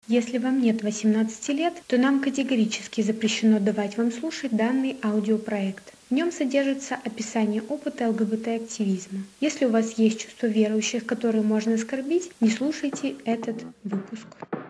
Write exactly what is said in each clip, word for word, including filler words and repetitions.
Если вам нет восемнадцати лет, то нам категорически запрещено давать вам слушать данный аудиопроект. В нем содержится описание опыта ЛГБТ-активизма. Если у вас есть чувство верующих, которые можно оскорбить, не слушайте этот выпуск.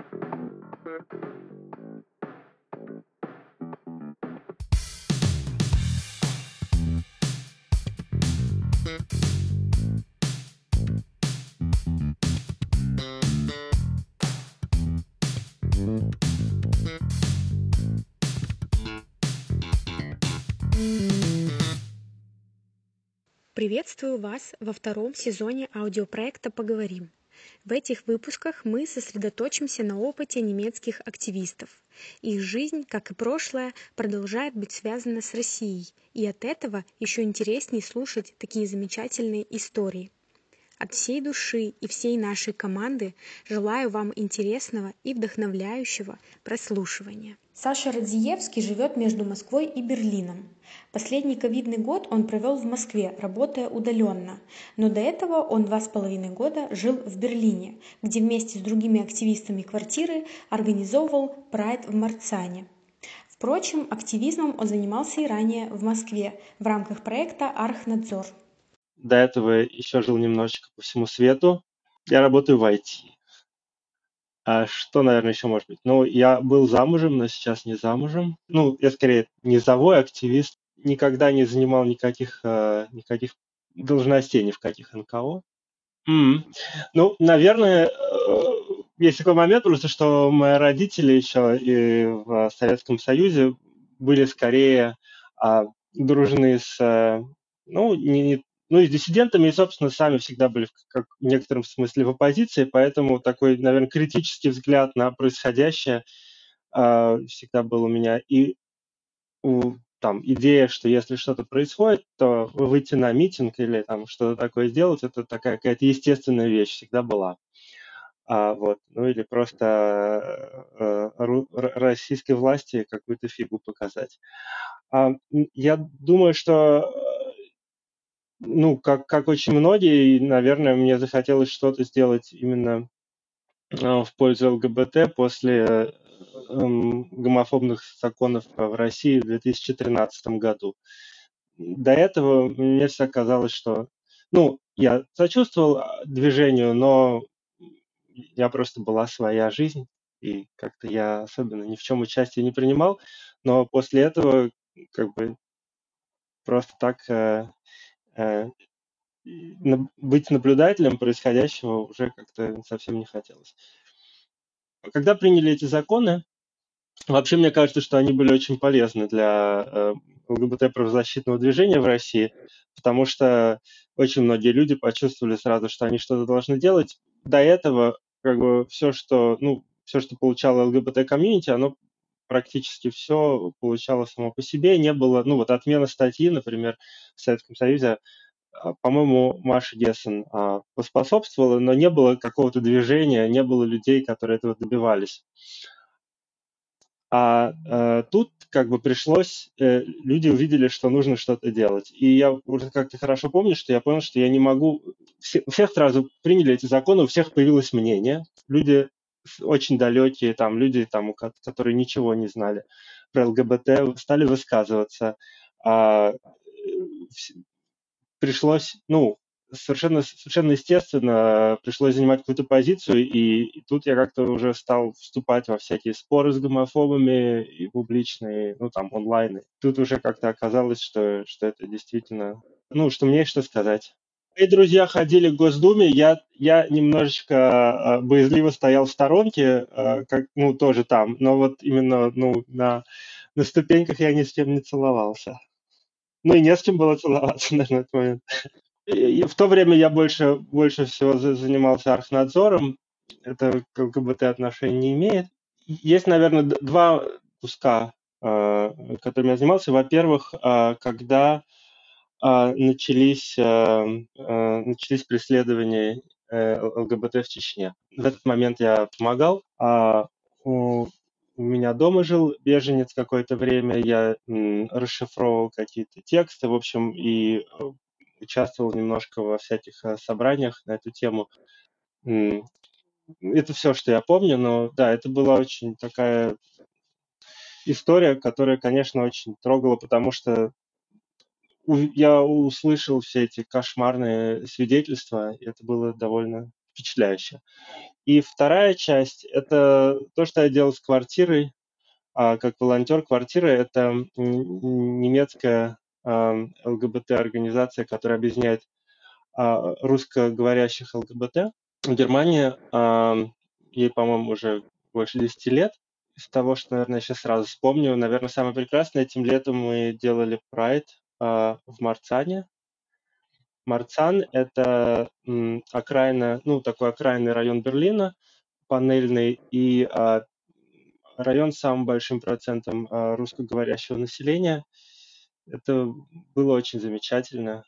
Приветствую вас во втором сезоне аудиопроекта «Поговорим». В этих выпусках мы сосредоточимся на опыте немецких активистов. Их жизнь, как и прошлое, продолжает быть связана с Россией, и от этого еще интереснее слушать такие замечательные истории. От всей души и всей нашей команды желаю вам интересного и вдохновляющего прослушивания. Саша Радзиевский живет между Москвой и Берлином. Последний ковидный год он провел в Москве, работая удаленно, но до этого он два с половиной года жил в Берлине, где вместе с другими активистами квартиры организовывал прайд в Марцане. Впрочем, активизмом он занимался и ранее в Москве в рамках проекта «Архнадзор». До этого еще жил немножечко по всему свету. Я работаю в ай ти. А что, наверное, еще может быть? Ну, я был замужем, но сейчас не замужем. Ну, я скорее низовой активист. Никогда не занимал никаких, э, никаких должностей ни в каких эн ка о. М. Ну, наверное, э, есть такой момент просто, что мои родители еще и в Советском Союзе были скорее а, дружны с, э, ну, не, не- ну, и с диссидентами, и, собственно, сами всегда были в, как, в некотором смысле в оппозиции, поэтому такой, наверное, критический взгляд на происходящее а, всегда был у меня. И у- там идея, что если что-то происходит, то выйти на митинг или там что-то такое сделать, это такая какая-то естественная вещь всегда была. А, вот, ну или просто э, ру- р- российской власти какую-то фигу показать. А, м, я думаю, что, э, ну, как, как очень многие, и, наверное, мне захотелось что-то сделать именно э, в пользу эл гэ бэ тэ после э, эм, гомофобных законов в России в две тысячи тринадцатом году. До этого мне всегда казалось, что, ну, я сочувствовал а, движению, но я просто была своя жизнь, и как-то я особенно ни в чем участия не принимал, но после этого как бы просто так э, э, на- быть наблюдателем происходящего уже как-то совсем не хотелось. Когда приняли эти законы, вообще мне кажется, что они были очень полезны для э, эл гэ бэ тэ-правозащитного движения в России, потому что очень многие люди почувствовали сразу, что они что-то должны делать. До этого как бы все, что, ну, все, что получало эл гэ бэ тэ-комьюнити, оно практически все получало само по себе. Не было, ну вот отмена статьи, например, в Советском Союзе, а, по-моему, Маша Гессен а, поспособствовала, но не было какого-то движения, не было людей, которые этого добивались. А э, тут как бы пришлось, э, люди увидели, что нужно что-то делать. И я уже как-то хорошо помню, что я понял, что я не могу... Все, у всех сразу приняли эти законы, у всех появилось мнение. Люди с- очень далекие, там, люди, там, у ко- которые ничего не знали про эл гэ бэ тэ, стали высказываться. А, э, пришлось, ну, совершенно, совершенно естественно, пришлось занимать какую-то позицию, и, и тут я как-то уже стал вступать во всякие споры с гомофобами и публичные, ну, там, онлайн. И тут уже как-то оказалось, что, что это действительно, ну, что мне есть что сказать. Мои друзья ходили к Госдуме, я, я немножечко э, боязливо стоял в сторонке, э, как, ну, тоже там, но вот именно, ну, на, на ступеньках я ни с кем не целовался. Ну, и не с кем было целоваться на этот момент. И в то время я больше, больше всего за- занимался архнадзором. Это к эл гэ бэ тэ отношения не имеет. Есть, наверное, д- два куска, э, которыми я занимался. Во-первых, э, когда э, начались, э, э, начались преследования э, эл гэ бэ тэ в Чечне. В этот момент я помогал. А у, у меня дома жил беженец какое-то время. Я м, расшифровывал какие-то тексты, в общем, и э, участвовал немножко во всяких э, собраниях на эту тему. М, Это все, что я помню, но да, это была очень такая история, которая, конечно, очень трогала, потому что у- я услышал все эти кошмарные свидетельства, и это было довольно впечатляюще. И вторая часть– это то, что я делал с квартирой, а, как волонтер квартиры. Это м, немецкая ам, ЛГБТ-организация, которая объединяет а, русскоговорящих ЛГБТ. В Германии ам, ей, по-моему, уже больше десяти лет. Из того, что, наверное, я сейчас сразу вспомню, наверное, самое прекрасное, этим летом мы делали прайд а, в Марцане. Марцан– это м, окраина, ну, такой окраинный район Берлина, панельный, и а, район с самым большим процентом а, русскоговорящего населения. Это было очень замечательно.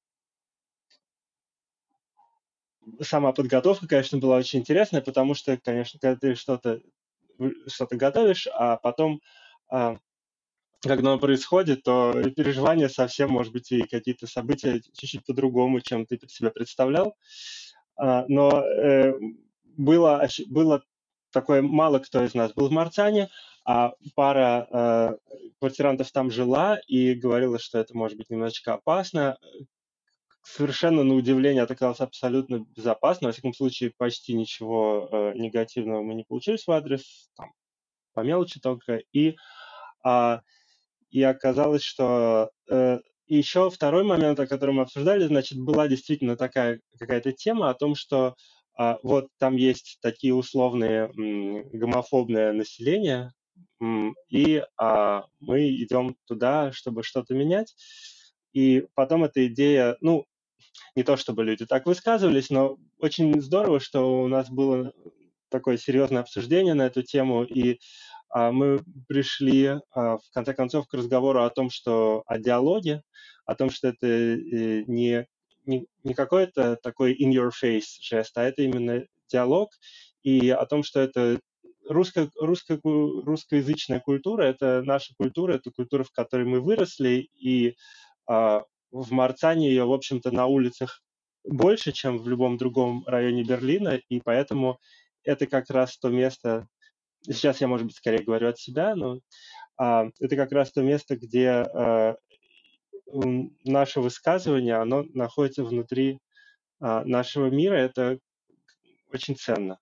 Сама подготовка, конечно, была очень интересная, потому что, конечно, когда ты что-то что-то готовишь, а потом, а, когда оно происходит, то переживания совсем, может быть, и какие-то события чуть-чуть по-другому, чем ты себя представлял. А, но э, было, оч- было такое, мало кто из нас был в Марцане, а пара э, квартирантов там жила и говорила, что это может быть немножечко опасно. Совершенно на удивление оказалось абсолютно безопасно. Во всяком случае, почти ничего э, негативного мы не получили в свой адрес, там, по мелочи только. И а, и оказалось, что э, и еще второй момент, о котором мы обсуждали, значит, была действительно такая какая-то тема о том, что а, вот там есть такие условные м, гомофобное население, м, и а, мы идем туда, чтобы что-то менять. И потом эта идея, ну, не то чтобы люди так высказывались, но очень здорово, что у нас было такое серьезное обсуждение на эту тему, и а, мы пришли, а, в конце концов, к разговору о том, что о диалоге, о том, что это э, не, не, не какой-то такой in your face жест, а это именно диалог, и о том, что это русско, русско, русскоязычная культура, это наша культура, это культура, в которой мы выросли, и а, в Марцане ее, в общем-то, на улицах больше, чем в любом другом районе Берлина, и поэтому это как раз то место, сейчас я, может быть, скорее говорю от себя, но а, это как раз то место, где а, м, наше высказывание, оно находится внутри а, нашего мира, это очень ценно.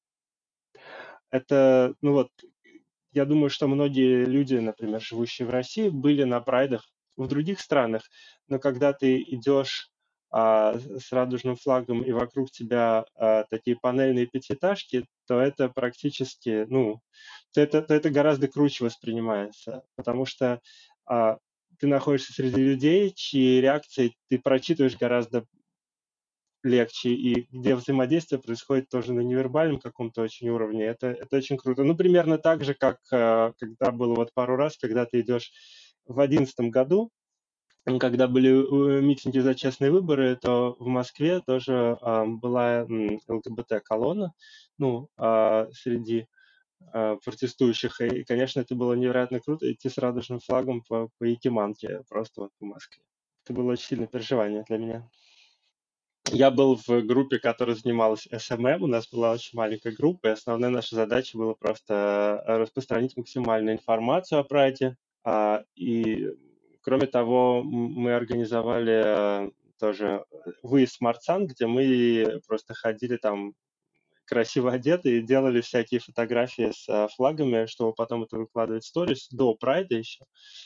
Это, ну вот, я думаю, что многие люди, например, живущие в России, были на прайдах в других странах, но когда ты идешь а, с радужным флагом и вокруг тебя а, такие панельные пятиэтажки, то это практически, ну, то это, то это гораздо круче воспринимается, потому что а, ты находишься среди людей, чьи реакции ты прочитываешь гораздо легче, и где взаимодействие происходит тоже на невербальном каком-то очень уровне. Это, это очень круто. Ну, примерно так же, как э, когда было вот пару раз, когда ты идешь в одиннадцатом году, м, когда были э, митинги за честные выборы, то в Москве тоже а, была м, ЛГБТ-колонна, ну, а, среди а, протестующих. И, конечно, это было невероятно круто идти с радужным флагом по, по Якиманке, просто вот по Москве. Это было очень сильное переживание для меня. Я был в группе, которая занималась эс эм эм. У нас была очень маленькая группа, и основная наша задача была просто э, распространить максимальную информацию о прайде. А, И, кроме того, м- мы организовали э, тоже выезд в Марцан, где мы просто ходили там красиво одеты и делали всякие фотографии с э, флагами, чтобы потом это выкладывать в сторис до прайда еще.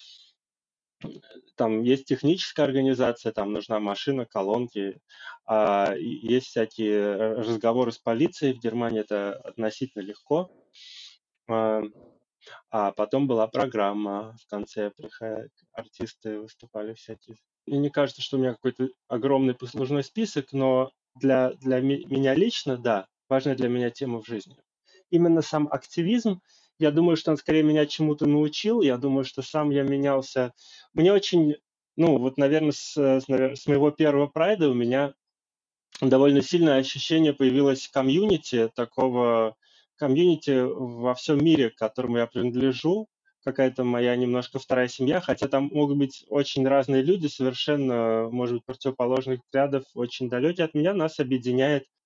Там есть техническая организация, там нужна машина, колонки, а, и есть всякие э, разговоры с полицией. В Германии это относительно легко. А, а потом была программа в конце, приходя- артисты выступали всякие. И мне кажется, что у меня какой-то огромный послужной список, но для, для ми- меня лично, да, важная для меня тема в жизни. Именно сам активизм, я думаю, что он скорее меня чему-то научил, я думаю, что сам я менялся. Мне очень, ну вот, наверное, с, с, навер- с моего первого прайда у меня довольно сильное ощущение появилось комьюнити, такого комьюнити во всем мире, к которому я принадлежу, какая-то моя немножко вторая семья, хотя там могут быть очень разные люди, совершенно, может быть, противоположных взглядов, очень далекие от меня, нас объединяет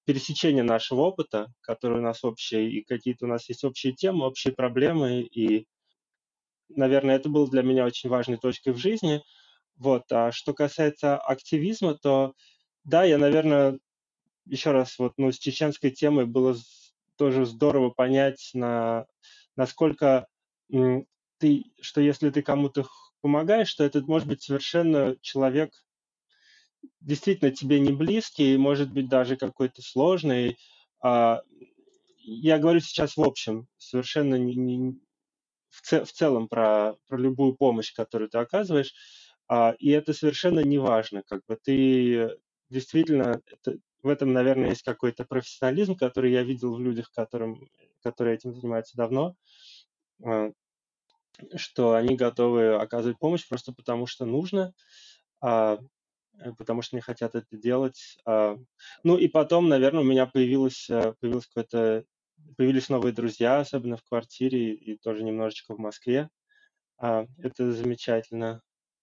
пересечение нашего опыта, который у нас общий, и какие-то у нас есть общие темы, общие проблемы, и, наверное, это было для меня очень важной точкой в жизни. Вот. А что касается активизма, то да, я, наверное, еще раз, вот, ну, с чеченской темой было з- тоже здорово понять, на, насколько м, ты, что если ты кому-то х- помогаешь, то это может быть совершенно человек действительно тебе не близкий, может быть даже какой-то сложный. А, я говорю сейчас в общем, совершенно не, не- в, це- в целом про, про любую помощь, которую ты оказываешь, а, и это совершенно не важно, как бы ты действительно, это- в этом, наверное, есть какой-то профессионализм, который я видел в людях, которым, которые этим занимаются давно, а, что они готовы оказывать помощь просто потому, что нужно, а, э, потому что не хотят это делать. А, Ну и потом, наверное, у меня появилось, э, появилось какое-то, появились новые друзья, особенно в квартире и тоже немножечко в Москве. А, это замечательно.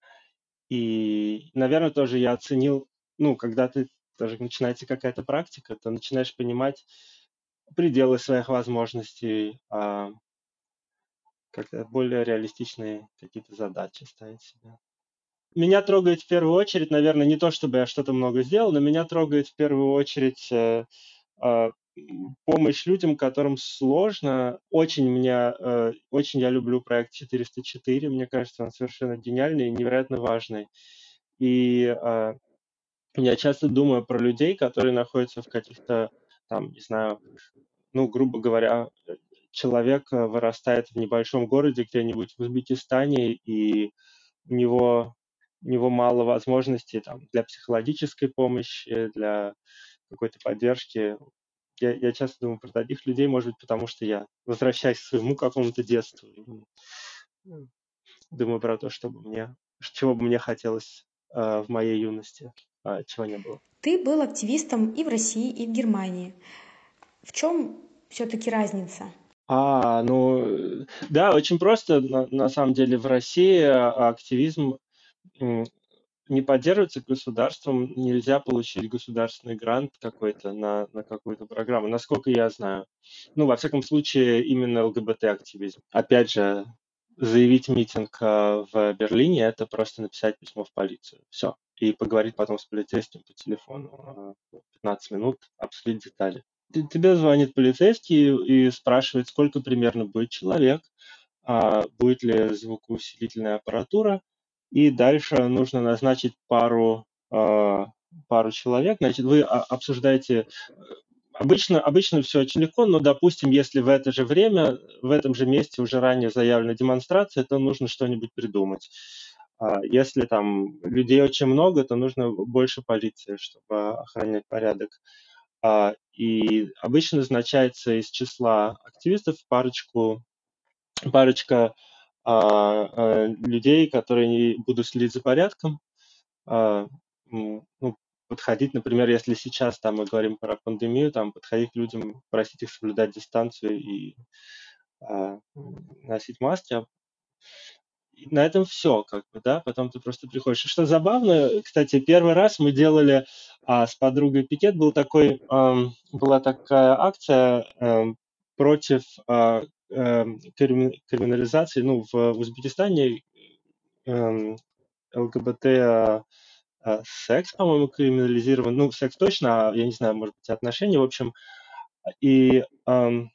И, наверное, тоже я оценил, ну, когда ты тоже начинается какая-то практика, то начинаешь понимать пределы своих возможностей, а, как-то более реалистичные какие-то задачи ставить себе. Меня трогает в первую очередь, наверное, не то, чтобы я что-то много сделал, но меня трогает в первую очередь э, а, м, помощь людям, которым сложно. Очень меня, э, очень я люблю проект четыреста четыре. Мне кажется, он совершенно гениальный и невероятно важный. И а, я часто думаю про людей, которые находятся в каких-то там, не знаю, ну, грубо говоря, э, человек э, вырастает в небольшом городе где-нибудь в Узбекистане, и у него, у него мало возможностей там, для психологической помощи, для какой-то поддержки. Я, я часто думаю про таких людей, может быть, потому что я возвращаюсь к своему какому-то детству. И, ну, думаю про то, чтобы мне, чего бы мне хотелось э, в моей юности, а чего не было. Ты был активистом и в России, и в Германии. В чем все-таки разница? А, ну, э, да, очень просто. На, на самом деле в России а, активизм м, не поддерживается государством, нельзя получить государственный грант какой-то на, на какую-то программу, насколько я знаю. Ну, во всяком случае, именно ЛГБТ-активизм. Опять же, заявить митинг а, в Берлине — это просто написать письмо в полицию. Все. И поговорить потом с полицейским по телефону а, пятнадцать минут, обсудить детали. Т- Тебе звонит полицейский и спрашивает, сколько примерно будет человек, а, будет ли звукоусилительная аппаратура, и дальше нужно назначить пару, а, пару человек. Значит, вы а, обсуждаете. Обычно, обычно все очень легко, но, допустим, если в это же время, в этом же месте уже ранее заявлена демонстрация, то нужно что-нибудь придумать. А Если там людей очень много, то нужно больше полиции, чтобы охранять порядок. А, И обычно назначается из числа активистов парочку парочка а, а, людей, которые не будут следить за порядком, а, м, ну, подходить, например, если сейчас там мы говорим про пандемию, там подходить к людям, просить их соблюдать дистанцию и а, м, носить маски. А и на этом все, как бы, да, потом ты просто приходишь. И что забавно, кстати, первый раз мы делали а, с подругой пикет, был такой, ам, была такая акция ам, против а, эм, кримин- криминализации, ну, в Узбекистане эм, ЛГБТ а, а, секс, по-моему, криминализирован. Ну, секс точно, а я не знаю, может быть, отношения, в общем. И ам,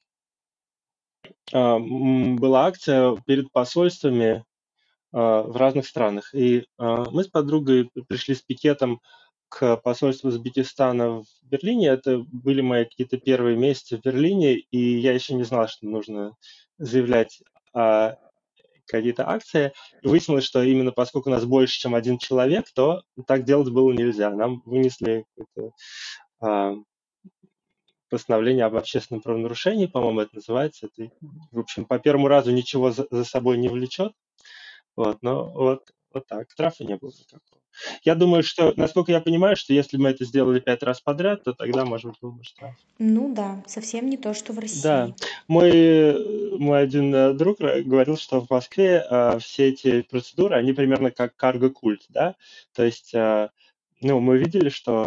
а, м, была акция перед посольствами а, в разных странах. И а, мы с подругой пришли с пикетом к посольству Узбекистана в Берлине. Это были мои какие-то первые месяцы в Берлине, и я еще не знал, что нужно заявлять о какие-то акции. И выяснилось, что именно поскольку у нас больше, чем один человек, то так делать было нельзя. Нам вынесли какое-то а, постановление об общественном правонарушении, по-моему, это называется. Это, в общем, по первому разу ничего за, за собой не влечет. Вот, но вот, вот так. Штрафа не было никакого. Я думаю, что, насколько я понимаю, что если мы это сделали пять раз подряд, то тогда, может быть, был бы штраф. Ну да, совсем не то, что в Да, России. мой, э, мой один э, друг ра- говорил, что в Москве э, все эти процедуры, они примерно как карго-культ, да, то есть, э, ну, мы видели, что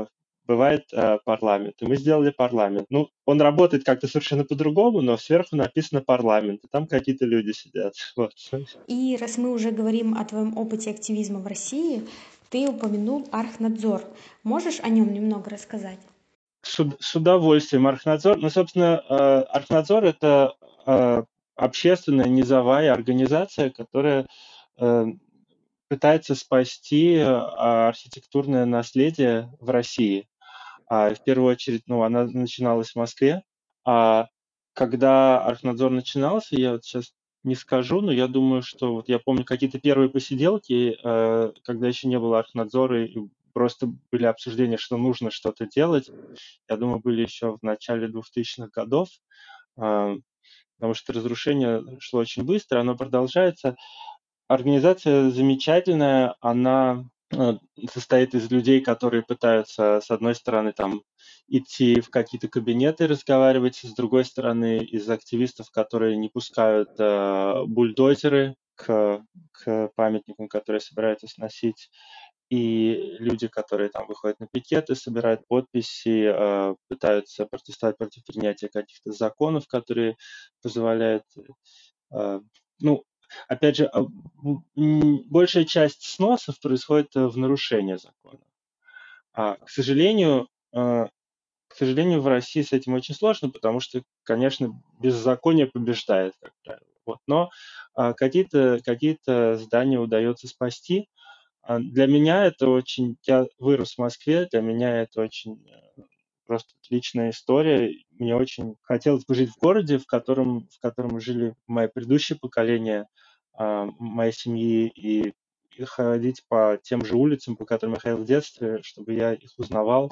бывает э, парламент. И мы сделали парламент. Ну, он работает как-то совершенно по-другому, но сверху написано парламент, и там какие-то люди сидят. Вот. И раз мы уже говорим о твоем опыте активизма в России, ты упомянул Архнадзор. Можешь о нем немного рассказать? С, уд- с удовольствием. Архнадзор, ну, собственно, э, Архнадзор — это э, общественная низовая организация, которая э, пытается спасти э, архитектурное наследие в России. А в первую очередь, ну, она начиналась в Москве. А когда Архнадзор начинался, я вот сейчас не скажу, но я думаю, что вот я помню какие-то первые посиделки, э, когда еще не было Архнадзора, и просто были обсуждения, что нужно что-то делать. Я думаю, были еще в начале двухтысячных годов, а, потому что разрушение шло очень быстро, оно продолжается. Организация замечательная, она э, состоит из людей, которые пытаются, с одной стороны, там, идти в какие-то кабинеты, разговаривать, с другой стороны, из активистов, которые не пускают э, бульдозеры к, к памятникам, которые собираются сносить, и люди, которые там выходят на пикеты, собирают подписи, э, пытаются протестовать против принятия каких-то законов, которые позволяют э, ну, опять же, а, м, большая часть сносов происходит э, в нарушение закона. А, к сожалению, э, к сожалению, в России с этим очень сложно, потому что, конечно, беззаконие побеждает, как правило. Вот. Но а, какие-то какие здания удается спасти. А, Для меня это очень... Я вырос в Москве, для меня это очень э, просто отличная история. Мне очень хотелось бы жить в городе, в котором, в котором жили мои предыдущие поколения а, моей семьи, и, и ходить по тем же улицам, по которым я ходил в детстве, чтобы я их узнавал.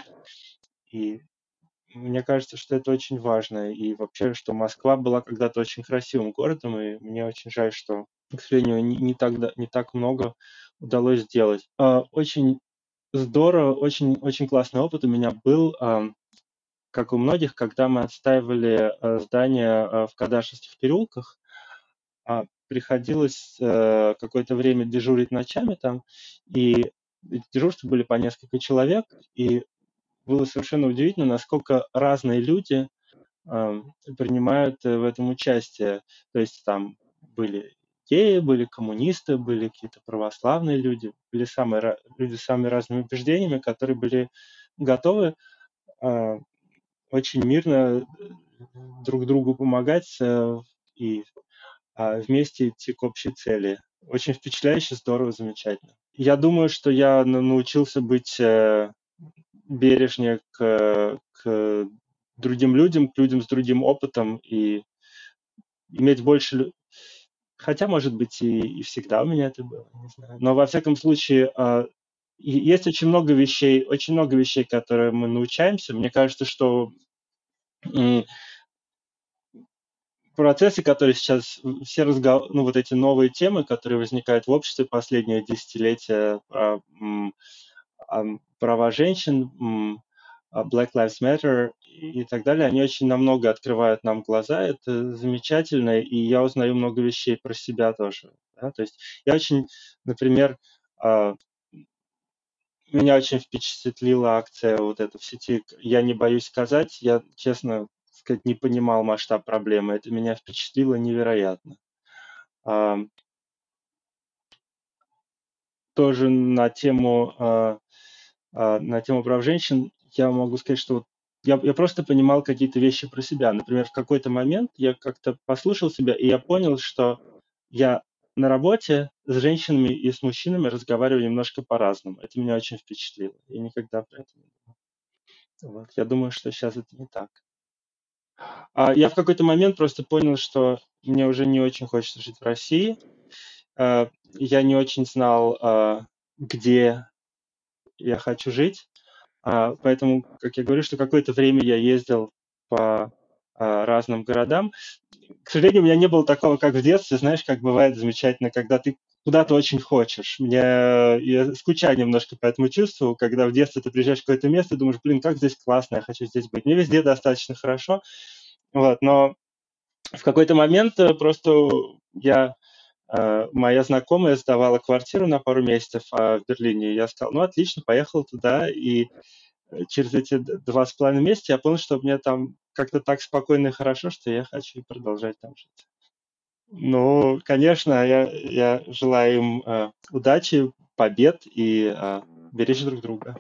И мне кажется, что это очень важно. И вообще, что Москва была когда-то очень красивым городом, и мне очень жаль, что, к сожалению, не, не так, да- не так много удалось сделать. А, Очень здорово, очень, очень классный опыт у меня был, ам, как у многих, когда мы отстаивали э, здания э, в Кадашевских переулках. а, Приходилось э, какое-то время дежурить ночами там, и эти дежурства были по несколько человек, и было совершенно удивительно, насколько разные люди ам, принимают э, в этом участие. То есть там были геи, были коммунисты, были какие-то православные люди, были самые, ра- люди с самыми разными убеждениями, которые были готовы а, очень мирно э, друг другу помогать э, и а, вместе идти к общей цели. Очень впечатляюще, здорово, замечательно. Я думаю, что я на- научился быть э, бережнее к, к другим людям, к людям с другим опытом и иметь больше... лю- Хотя, может быть, и, и всегда у меня это было, не знаю. Но, во всяком случае, а, и- есть очень много вещей, очень много вещей, которые мы научаемся. Мне кажется, что м, процессы, которые сейчас, м, все разговор, ну, вот эти новые темы, которые возникают в обществе последние десятилетия, а, м, ам, права женщин, м, а, Black Lives Matter и и так далее, они очень намного открывают нам глаза. Это замечательно, и я узнаю много вещей про себя тоже. Да? То есть я очень, например, а, меня очень впечатлила акция вот эта в сети «Я не боюсь сказать». Я, честно сказать, не понимал масштаб проблемы. Это меня впечатлило невероятно. А, Тоже на тему а, а, на тему прав женщин, я могу сказать, что вот я, я просто понимал какие-то вещи про себя. Например, в какой-то момент я как-то послушал себя, и я понял, что я на работе с женщинами и с мужчинами разговариваю немножко по-разному. Это меня очень впечатлило. Я никогда про это не думал. Вот. Я думаю, что сейчас это не так. А я в какой-то момент просто понял, что мне уже не очень хочется жить в России. А, Я не очень знал, а, где я хочу жить. А, поэтому, как я говорю, что какое-то время я ездил по а, разным городам. К сожалению, у меня не было такого, как в детстве, знаешь, как бывает замечательно, когда ты куда-то очень хочешь. Мне я скучаю немножко по этому чувству, когда в детстве ты приезжаешь в какое-то место и думаешь, блин, как здесь классно, я хочу здесь быть. Мне везде достаточно хорошо, вот, но в какой-то момент э, просто я э, моя знакомая сдавала квартиру на пару месяцев а, в Берлине. И я сказал, ну отлично, поехал туда, и через эти д- два с половиной месяца я понял, что мне там как-то так спокойно и хорошо, что я хочу продолжать там жить. Ну, конечно, я, я желаю им э, удачи, побед и э, беречь друг друга.